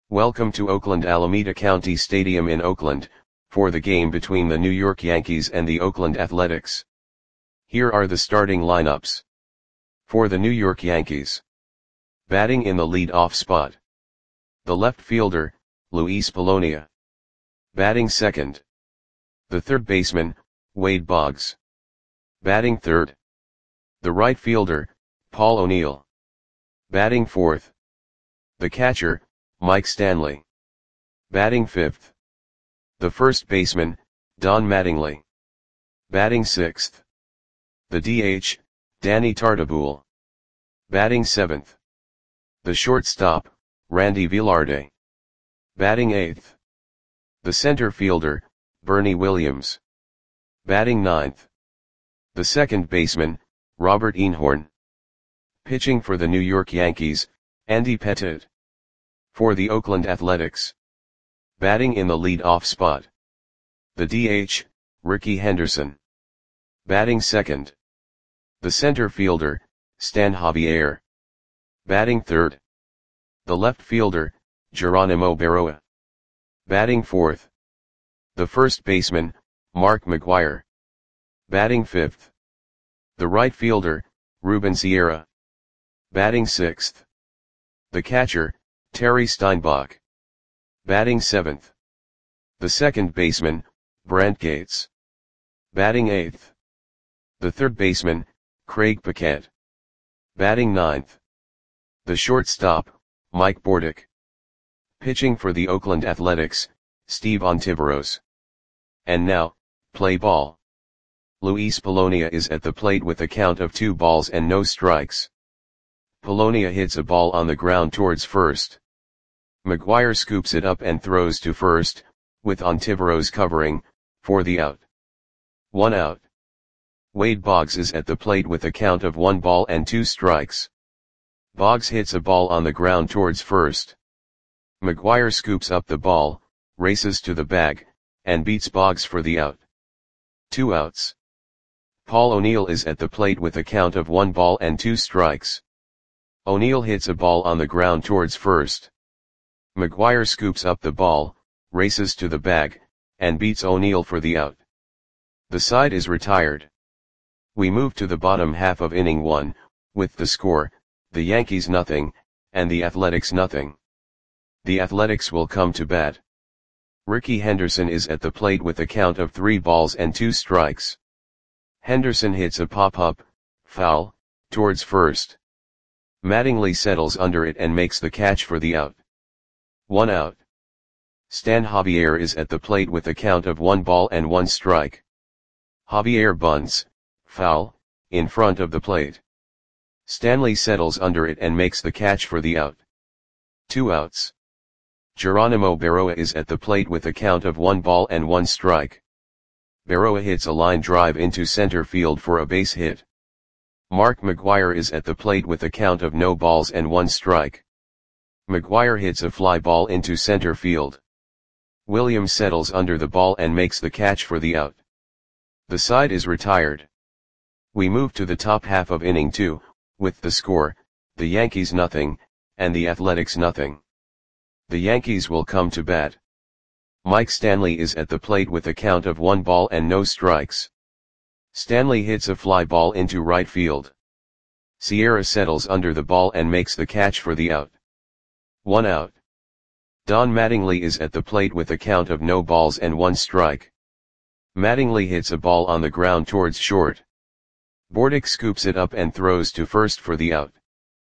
Welcome to Oakland Alameda County Stadium in Oakland, for the game between the New York Yankees and the Oakland Athletics. Here are the starting lineups. For the New York Yankees. Batting in the lead-off spot. The left fielder, Luis Polonia. Batting second. The third baseman, Wade Boggs. Batting third. The right fielder, Paul O'Neill. Batting fourth. The catcher, Mike Stanley. Batting fifth. The first baseman, Don Mattingly. Batting sixth. The DH, Danny Tartabull. Batting seventh. The shortstop, Randy Velarde. Batting eighth. The center fielder, Bernie Williams. Batting ninth. The second baseman, Robert Einhorn. Pitching for the New York Yankees, Andy Pettitte. For the Oakland Athletics. Batting in the lead-off spot. The DH, Rickey Henderson. Batting second. The center fielder, Stan Javier. Batting third. The left fielder, Geronimo Berroa. Batting fourth. The first baseman, Mark McGwire. Batting fifth. The right fielder, Ruben Sierra. Batting sixth. The catcher, Terry Steinbach. Batting seventh. The second baseman, Brent Gates. Batting eighth. The third baseman, Craig Paquette. Batting ninth. The shortstop, Mike Bordick. Pitching for the Oakland Athletics, Steve Ontiveros. And now, play ball. Luis Polonia is at the plate with a count of 2 balls and no strikes. Polonia hits a ball on the ground towards first. McGwire scoops it up and throws to first, with Ontiveros covering, for the out. 1 out. Wade Boggs is at the plate with a count of 1 ball and 2 strikes. Boggs hits a ball on the ground towards first. McGwire scoops up the ball, races to the bag, and beats Boggs for the out. 2 outs. Paul O'Neill is at the plate with a count of 1 ball and 2 strikes. O'Neill hits a ball on the ground towards first. McGwire scoops up the ball, races to the bag, and beats O'Neill for the out. The side is retired. We move to the bottom half of inning 1, with the score, the Yankees nothing, and the Athletics nothing. The Athletics will come to bat. Rickey Henderson is at the plate with a count of 3 balls and 2 strikes. Henderson hits a pop-up, foul, towards first. Mattingly settles under it and makes the catch for the out. 1 out. Stan Javier is at the plate with a count of 1 ball and 1 strike. Javier bunts, foul, in front of the plate. Stanley settles under it and makes the catch for the out. 2 outs. Geronimo Berroa is at the plate with a count of 1 ball and 1 strike. Berroa hits a line drive into center field for a base hit. Mark McGwire is at the plate with a count of no balls and 1 strike. McGwire hits a fly ball into center field. Williams settles under the ball and makes the catch for the out. The side is retired. We move to the top half of inning 2, with the score, the Yankees nothing, and the Athletics nothing. The Yankees will come to bat. Mike Stanley is at the plate with a count of 1 ball and no strikes. Stanley hits a fly ball into right field. Sierra settles under the ball and makes the catch for the out. 1 out. Don Mattingly is at the plate with a count of no balls and 1 strike. Mattingly hits a ball on the ground towards short. Bordick scoops it up and throws to first for the out.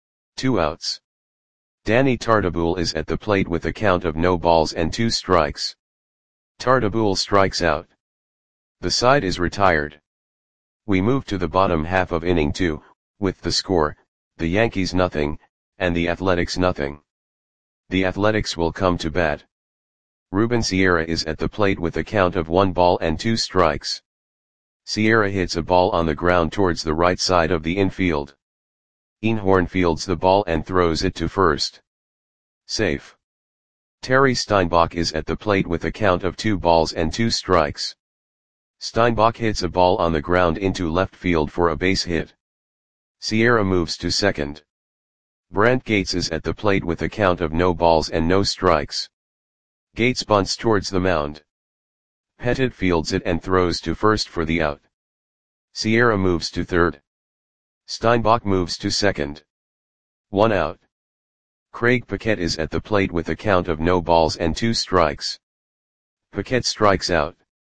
2 outs. Danny Tartabull is at the plate with a count of no balls and 2 strikes. Tartabull strikes out. The side is retired. We move to the bottom half of inning 2, with the score, the Yankees nothing, and the Athletics nothing. The Athletics will come to bat. Ruben Sierra is at the plate with a count of 1 ball and 2 strikes. Sierra hits a ball on the ground towards the right side of the infield. Einhorn fields the ball and throws it to first. Safe. Terry Steinbach is at the plate with a count of 2 balls and 2 strikes. Steinbach hits a ball on the ground into left field for a base hit. Sierra moves to second. Brant Gates is at the plate with a count of no balls and no strikes. Gates bunts towards the mound. Pettit fields it and throws to first for the out. Sierra moves to third. Steinbach moves to second. 1 out. Craig Paquette is at the plate with a count of no balls and 2 strikes. Paquette strikes out.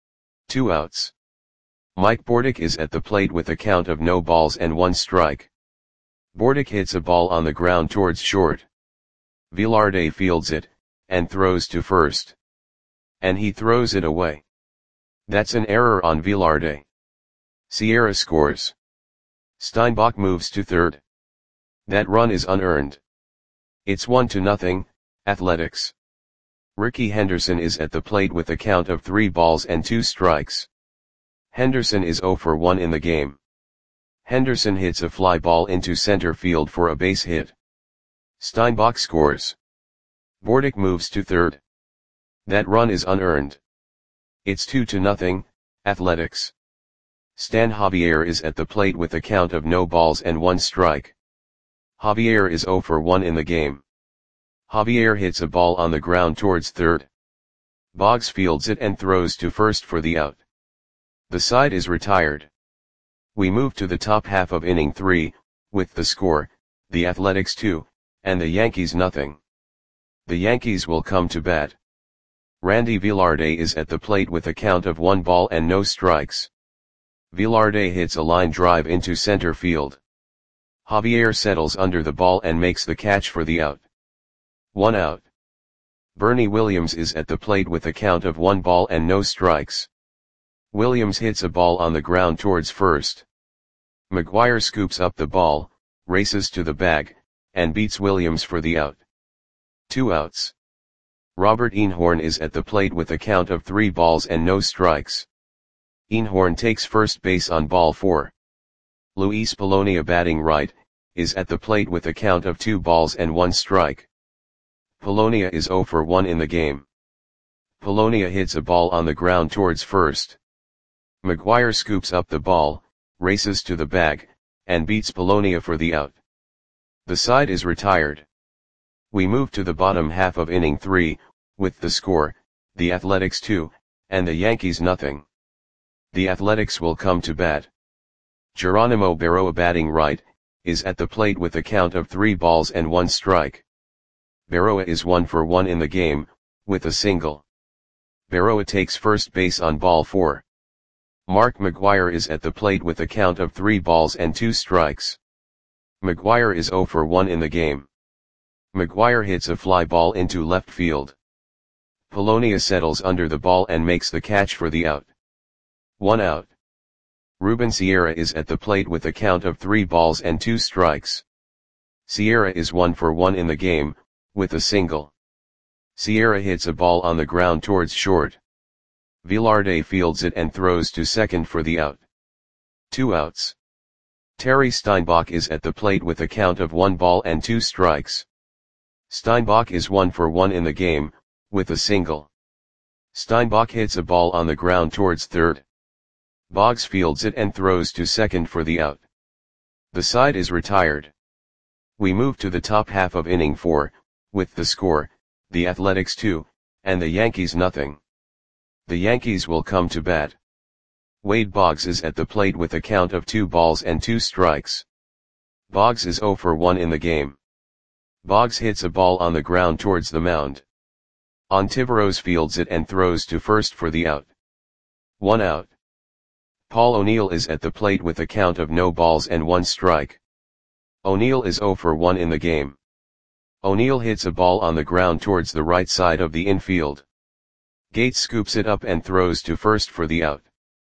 2 outs. Mike Bordick is at the plate with a count of no balls and 1 strike. Bordick hits a ball on the ground towards short. Velarde fields it, and throws to first. And he throws it away. That's an error on Velarde. Sierra scores. Steinbach moves to third. That run is unearned. It's 1-0, Athletics. Ricky Henderson is at the plate with a count of 3 balls and 2 strikes. Henderson is 0 for 1 in the game. Henderson hits a fly ball into center field for a base hit. Steinbach scores. Bordick moves to third. That run is unearned. It's 2-0, Athletics. Stan Javier is at the plate with a count of no balls and 1 strike. Javier is 0 for 1 in the game. Javier hits a ball on the ground towards third. Boggs fields it and throws to first for the out. The side is retired. We move to the top half of inning 3, with the score, the Athletics 2, and the Yankees nothing. The Yankees will come to bat. Randy Velarde is at the plate with a count of 1 ball and no strikes. Velarde hits a line drive into center field. Javier settles under the ball and makes the catch for the out. 1 out. Bernie Williams is at the plate with a count of 1 ball and no strikes. Williams hits a ball on the ground towards first. McGuire scoops up the ball, races to the bag, and beats Williams for the out. 2 outs. Robert Einhorn is at the plate with a count of 3 balls and no strikes. Einhorn takes first base on ball 4. Luis Polonia, batting right, is at the plate with a count of 2 balls and 1 strike. Polonia is 0 for 1 in the game. Polonia hits a ball on the ground towards first. McGuire scoops up the ball, races to the bag, and beats Polonia for the out. The side is retired. We move to the bottom half of inning 3, with the score, the Athletics 2, and the Yankees nothing. The Athletics will come to bat. Geronimo Berroa, batting right, is at the plate with a count of 3 balls and 1 strike. Berroa is 1 for 1 in the game, with a single. Berroa takes first base on ball 4. Mark McGuire is at the plate with a count of 3 balls and 2 strikes. McGuire is 0 for 1 in the game. McGuire hits a fly ball into left field. Polonia settles under the ball and makes the catch for the out. 1 out. Ruben Sierra is at the plate with a count of 3 balls and 2 strikes. Sierra is 1 for 1 in the game, with a single. Sierra hits a ball on the ground towards short. Velarde fields it and throws to second for the out. 2 outs. Terry Steinbach is at the plate with a count of 1 ball and 2 strikes. Steinbach is 1 for 1 in the game, with a single. Steinbach hits a ball on the ground towards third. Boggs fields it and throws to second for the out. The side is retired. We move to the top half of inning 4, with the score, the Athletics 2, and the Yankees nothing. The Yankees will come to bat. Wade Boggs is at the plate with a count of 2 balls and 2 strikes. Boggs is 0 for 1 in the game. Boggs hits a ball on the ground towards the mound. Ontiveros fields it and throws to first for the out. 1 out. Paul O'Neill is at the plate with a count of no balls and 1 strike. O'Neill is 0 for 1 in the game. O'Neill hits a ball on the ground towards the right side of the infield. Gates scoops it up and throws to first for the out.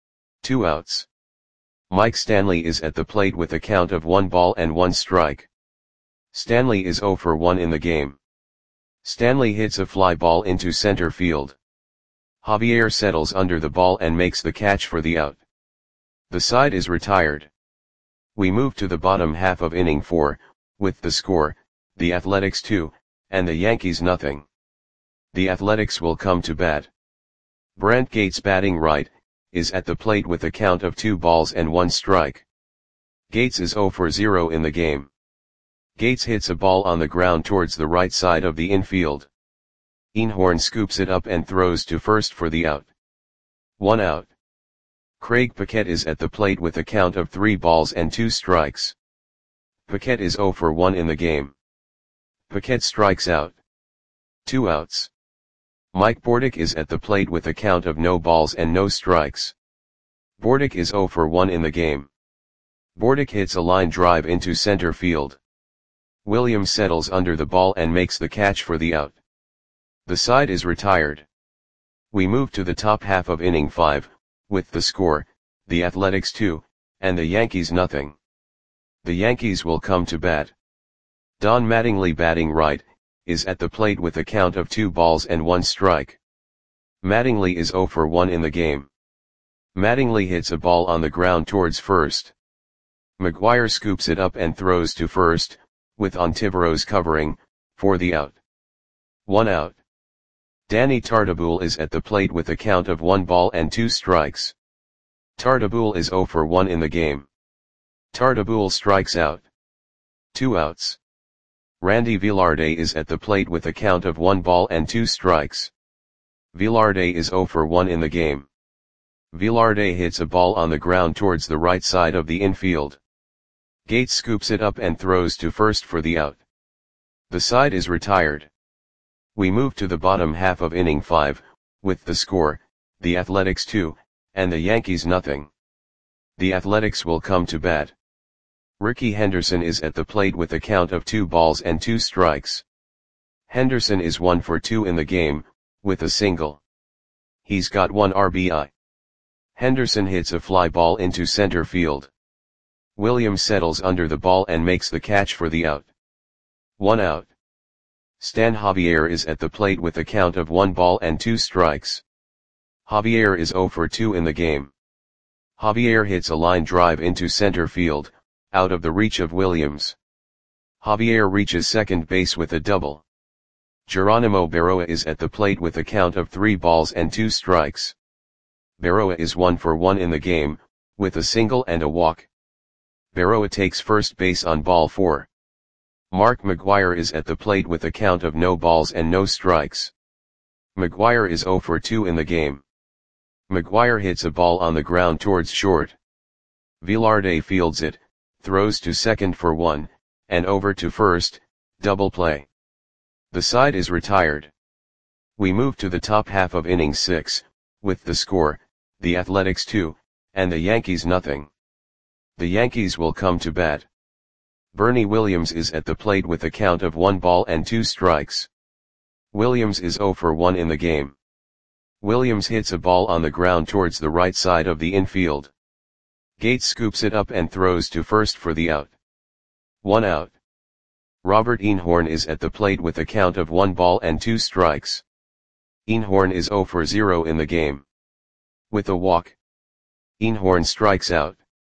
2 outs. Mike Stanley is at the plate with a count of 1 ball and 1 strike. Stanley is 0 for 1 in the game. Stanley hits a fly ball into center field. Javier settles under the ball and makes the catch for the out. The side is retired. We move to the bottom half of inning 4, with the score, the Athletics 2, and the Yankees nothing. The Athletics will come to bat. Brant Gates, batting right, is at the plate with a count of 2 balls and 1 strike. Gates is 0 for 0 in the game. Gates hits a ball on the ground towards the right side of the infield. Einhorn scoops it up and throws to first for the out. 1 out. Craig Paquette is at the plate with a count of 3 balls and 2 strikes. Paquette is 0 for 1 in the game. Paquette strikes out. 2 outs. Mike Bordick is at the plate with a count of no balls and no strikes. Bordick is 0 for 1 in the game. Bordick hits a line drive into center field. Williams settles under the ball and makes the catch for the out. The side is retired. We move to the top half of inning 5, with the score, the Athletics 2, and the Yankees nothing. The Yankees will come to bat. Don Mattingly, batting right, is at the plate with a count of 2 balls and 1 strike. Mattingly is 0 for 1 in the game. Mattingly hits a ball on the ground towards first. McGuire scoops it up and throws to first, with Ontiveros covering, for the out. 1 out. Danny Tartabull is at the plate with a count of 1 ball and 2 strikes. Tartabull is 0 for 1 in the game. Tartabull strikes out. 2 outs. Randy Velarde is at the plate with a count of 1 ball and 2 strikes. Velarde is 0 for 1 in the game. Velarde hits a ball on the ground towards the right side of the infield. Gates scoops it up and throws to first for the out. The side is retired. We move to the bottom half of inning 5, with the score, the Athletics 2, and the Yankees nothing. The Athletics will come to bat. Rickey Henderson is at the plate with a count of 2 balls and 2 strikes. Henderson is 1 for 2 in the game, with a single. He's got 1 RBI. Henderson hits a fly ball into center field. Williams settles under the ball and makes the catch for the out. 1 out. Stan Javier is at the plate with a count of 1 ball and 2 strikes. Javier is 0 for 2 in the game. Javier hits a line drive into center field, out of the reach of Williams. Javier reaches second base with a double. Geronimo Berroa is at the plate with a count of 3 balls and 2 strikes. Berroa is 1 for 1 in the game, with a single and a walk. Berroa takes first base on ball 4. Mark McGuire is at the plate with a count of no balls and no strikes. McGuire is 0 for 2 in the game. McGuire hits a ball on the ground towards short. Velarde fields it, throws to second for 1, and over to first, double play. The side is retired. We move to the top half of inning 6, with the score, the Athletics 2, and the Yankees nothing. The Yankees will come to bat. Bernie Williams is at the plate with a count of 1 ball and 2 strikes. Williams is 0 for 1 in the game. Williams hits a ball on the ground towards the right side of the infield. Gates scoops it up and throws to first for the out. 1 out. Robert Einhorn is at the plate with a count of 1 ball and 2 strikes. Einhorn is 0 for 0 in the game. With a walk. Einhorn strikes out.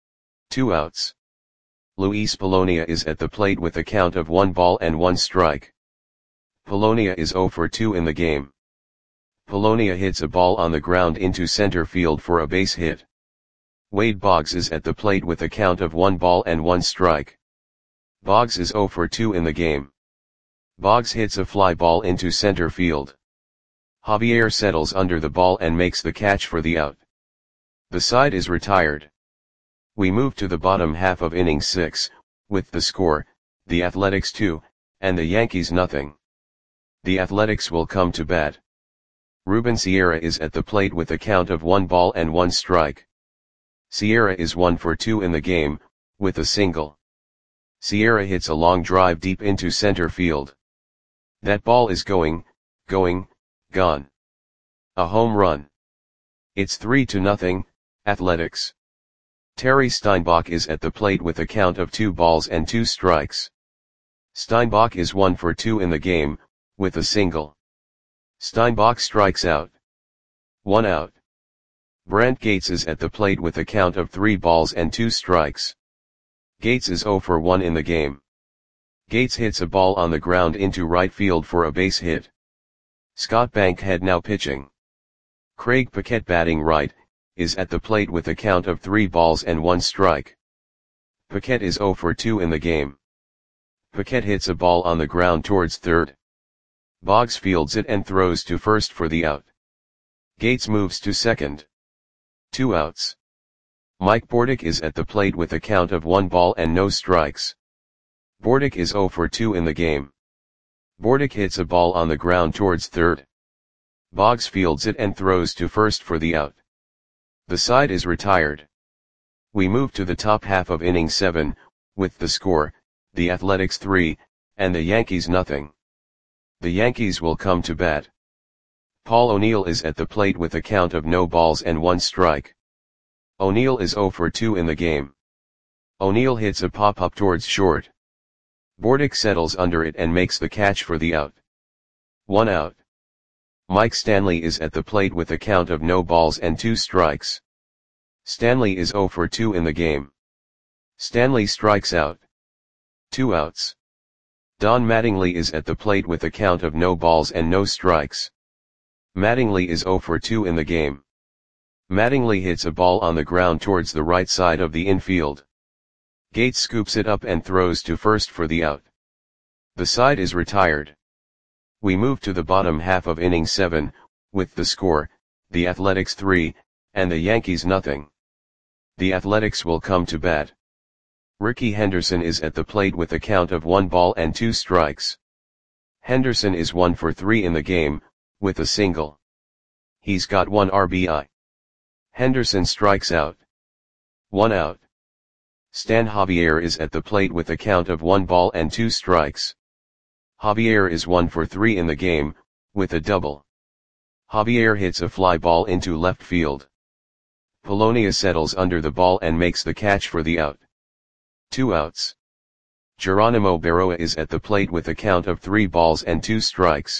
2 outs. Luis Polonia is at the plate with a count of 1 ball and 1 strike. Polonia is 0 for 2 in the game. Polonia hits a ball on the ground into center field for a base hit. Wade Boggs is at the plate with a count of 1 ball and 1 strike. Boggs is 0 for 2 in the game. Boggs hits a fly ball into center field. Javier settles under the ball and makes the catch for the out. The side is retired. We move to the bottom half of inning 6, with the score, the Athletics 2, and the Yankees nothing. The Athletics will come to bat. Ruben Sierra is at the plate with a count of 1 ball and 1 strike. Sierra is 1 for 2 in the game, with a single. Sierra hits a long drive deep into center field. That ball is going, gone. A home run. It's 3-0, Athletics. Terry Steinbach is at the plate with a count of 2 balls and 2 strikes. Steinbach is 1 for 2 in the game, with a single. Steinbach strikes out. 1 out. Brent Gates is at the plate with a count of 3 balls and 2 strikes. Gates is 0 for 1 in the game. Gates hits a ball on the ground into right field for a base hit. Scott Bankhead now pitching. Craig Paquette, batting right, is at the plate with a count of 3 balls and 1 strike. Paquette is 0 for 2 in the game. Paquette hits a ball on the ground towards third. Boggs fields it and throws to first for the out. Gates moves to second. 2 outs. Mike Bordick is at the plate with a count of 1 ball and no strikes. Bordick is 0 for 2 in the game. Bordick hits a ball on the ground towards third. Boggs fields it and throws to first for the out. The side is retired. We move to the top half of inning 7, with the score, the Athletics 3, and the Yankees nothing. The Yankees will come to bat. Paul O'Neill is at the plate with a count of no balls and 1 strike. O'Neill is 0 for 2 in the game. O'Neill hits a pop-up towards short. Bordick settles under it and makes the catch for the out. 1 out. Mike Stanley is at the plate with a count of no balls and 2 strikes. Stanley is 0 for 2 in the game. Stanley strikes out. 2 outs. Don Mattingly is at the plate with a count of no balls and no strikes. Mattingly is 0 for 2 in the game. Mattingly hits a ball on the ground towards the right side of the infield. Gates scoops it up and throws to first for the out. The side is retired. We move to the bottom half of inning 7, with the score, the Athletics 3, and the Yankees nothing. The Athletics will come to bat. Rickey Henderson is at the plate with a count of 1 ball and 2 strikes. Henderson is 1 for 3 in the game, with a single. He's got 1 RBI. Henderson strikes out. 1 out. Stan Javier is at the plate with a count of 1 ball and 2 strikes. Javier is 1 for 3 in the game, with a double. Javier hits a fly ball into left field. Polonia settles under the ball and makes the catch for the out. 2 outs. Geronimo Berroa is at the plate with a count of 3 balls and 2 strikes.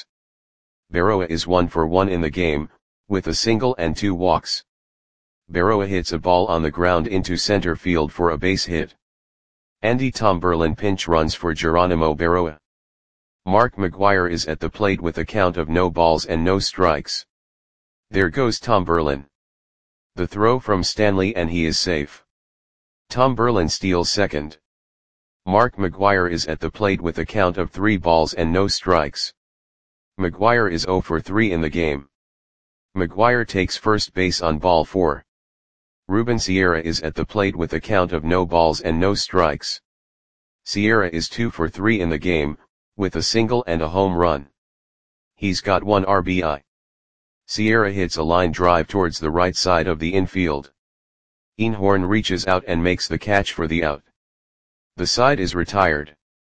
Berroa is 1 for 1 in the game, with a single and 2 walks. Berroa hits a ball on the ground into center field for a base hit. Andy Tomberlin pinch runs for Geronimo Berroa. Mark McGwire is at the plate with a count of no balls and no strikes. There goes Tomberlin. The throw from Stanley and he is safe. Tomberlin steals second. Mark McGwire is at the plate with a count of 3 balls and no strikes. McGwire is 0 for 3 in the game. McGwire takes first base on ball 4. Ruben Sierra is at the plate with a count of no balls and no strikes. Sierra is 2 for 3 in the game, with a single and a home run. He's got 1 RBI. Sierra hits a line drive towards the right side of the infield. Einhorn reaches out and makes the catch for the out. The side is retired.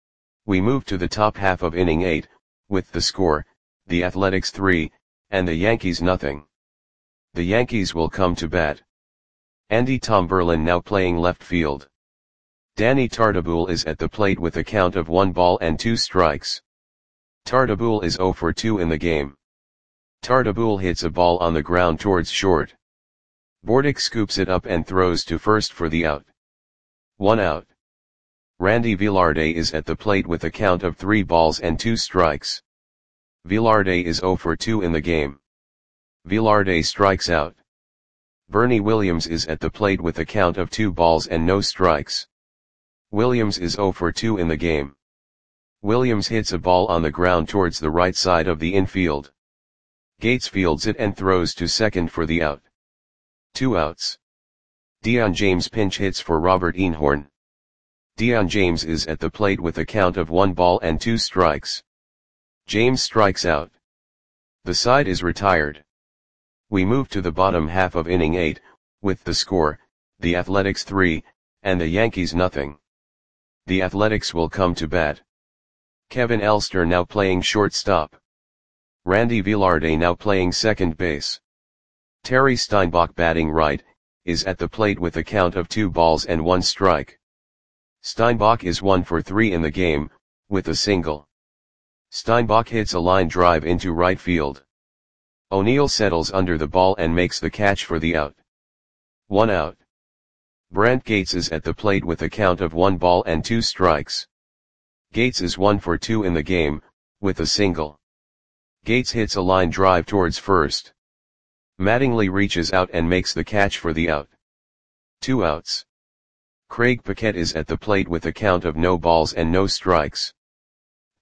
We move to the top half of inning 8, with the score, the Athletics 3, and the Yankees nothing. The Yankees will come to bat. Andy Tomberlin now playing left field. Danny Tartabull is at the plate with a count of 1 ball and 2 strikes. Tartabull is 0 for 2 in the game. Tartabull hits a ball on the ground towards short. Bordick scoops it up and throws to first for the out. 1 out. Randy Velarde is at the plate with a count of 3 balls and 2 strikes. Velarde is 0 for 2 in the game. Velarde strikes out. Bernie Williams is at the plate with a count of 2 balls and no strikes. Williams is 0 for 2 in the game. Williams hits a ball on the ground towards the right side of the infield. Gates fields it and throws to second for the out. 2 outs. Dion James pinch hits for Robert Einhorn. Dion James is at the plate with a count of 1 ball and 2 strikes. James strikes out. The side is retired. We move to the bottom half of inning 8, with the score, the Athletics 3, and the Yankees nothing. The Athletics will come to bat. Kevin Elster now playing shortstop. Randy Velarde now playing second base. Terry Steinbach batting right, is at the plate with a count of 2 balls and 1 strike. Steinbach is 1 for 3 in the game, with a single. Steinbach hits a line drive into right field. O'Neill settles under the ball and makes the catch for the out. 1 out. Brent Gates is at the plate with a count of 1 ball and 2 strikes. Gates is 1 for 2 in the game, with a single. Gates hits a line drive towards first. Mattingly reaches out and makes the catch for the out. 2 outs. Craig Paquette is at the plate with a count of no balls and no strikes.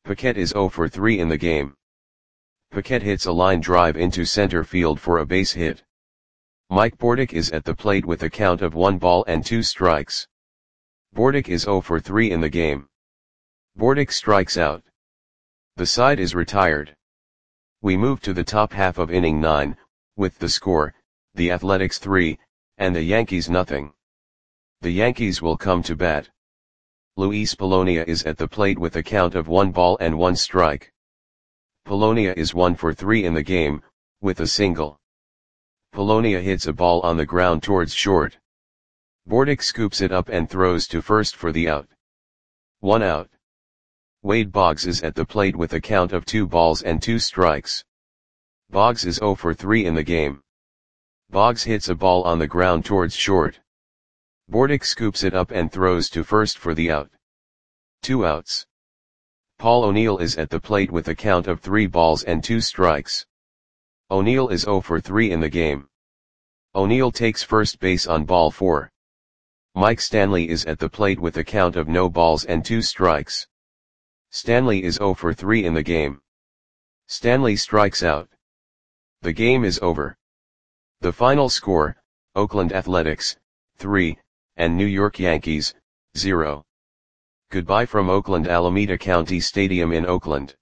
Paquette is 0 for 3 in the game. Paquette hits a line drive into center field for a base hit. Mike Bordick is at the plate with a count of 1 ball and 2 strikes. Bordick is 0 for 3 in the game. Bordick strikes out. The side is retired. We move to the top half of inning 9, with the score, the Athletics 3, and the Yankees nothing. The Yankees will come to bat. Luis Polonia is at the plate with a count of 1 ball and 1 strike. Polonia is 1 for 3 in the game, with a single. Polonia hits a ball on the ground towards short. Bordick scoops it up and throws to first for the out. 1 out. Wade Boggs is at the plate with a count of 2 balls and 2 strikes. Boggs is 0 for 3 in the game. Boggs hits a ball on the ground towards short. Bordick scoops it up and throws to first for the out. 2 outs. Paul O'Neill is at the plate with a count of 3 balls and 2 strikes. O'Neill is 0 for 3 in the game. O'Neill takes first base on ball 4. Mike Stanley is at the plate with a count of no balls and 2 strikes. Stanley is 0 for 3 in the game. Stanley strikes out. The game is over. The final score, Oakland Athletics, 3, and New York Yankees, 0. Goodbye from Oakland Alameda County Stadium in Oakland.